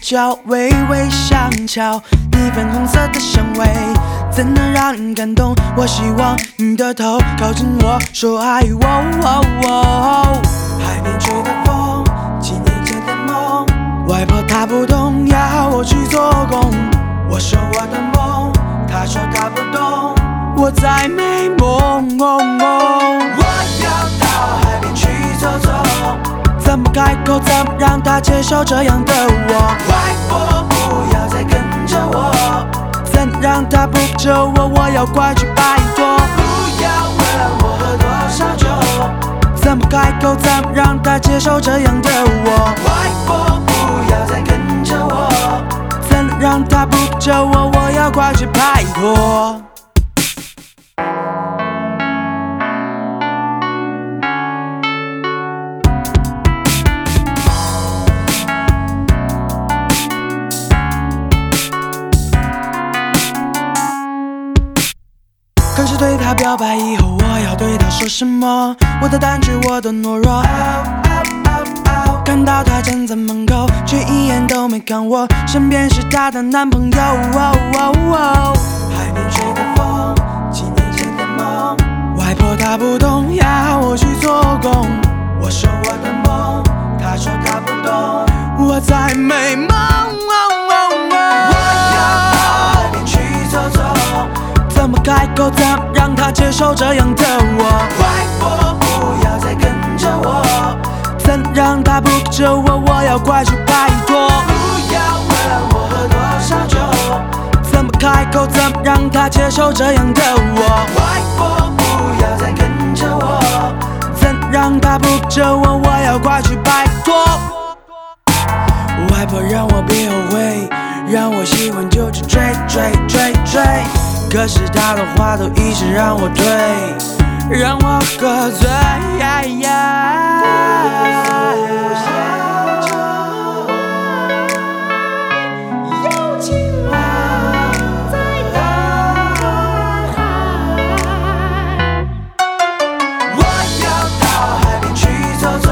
角，微微上翘，你粉红色的香味怎能让人感动？我希望你的头靠近我，说爱我。海边吹的风，几年前的梦，外婆她不懂，要我去做工。我说我的梦，她说她不懂，我在美梦。我要到海边去走走，怎么开口，怎么让她接受这样的我？外婆不要再跟着我，怎让她不救我？我要快去拜托。不要问我喝多少酒，怎么开口，怎么让她接受这样的我？外婆不要再跟着我，怎让她不救我？我要快去拜托。可是对他表白以后，我要对他说什么？我的胆怯，我的懦弱。看到他站在门口，却一眼都没看我，身边是她的男朋友。海边吹的风，几年前的梦，外婆她不懂，要我去做工。我说我的梦，她说她不懂，我在美梦。我要到海边去走走，怎么开口，怎么让她接受这样的我？外婆不要再跟着我，怎让她不救我？我要快去拜托。不要问我喝多少酒，怎么开口，怎么让她接受这样的我？外婆不要再跟着我，怎让她不救我？我要快去拜托。外婆让我别后悔，让我喜欢就去追。可是她的话都一直让我对，让我喝醉。有情浪在大海，我要到海边去走走，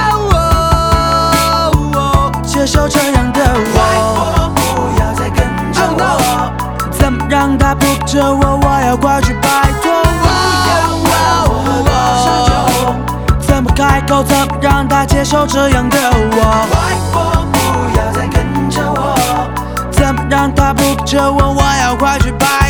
接受这样的我。外婆不要再跟着我，怎么让她不救我？我要快去拜托。不要问我喝多少酒，怎么开口，怎么让她接受这样的我？外婆不要再跟着我，怎么让她不救我？我要快去拜托。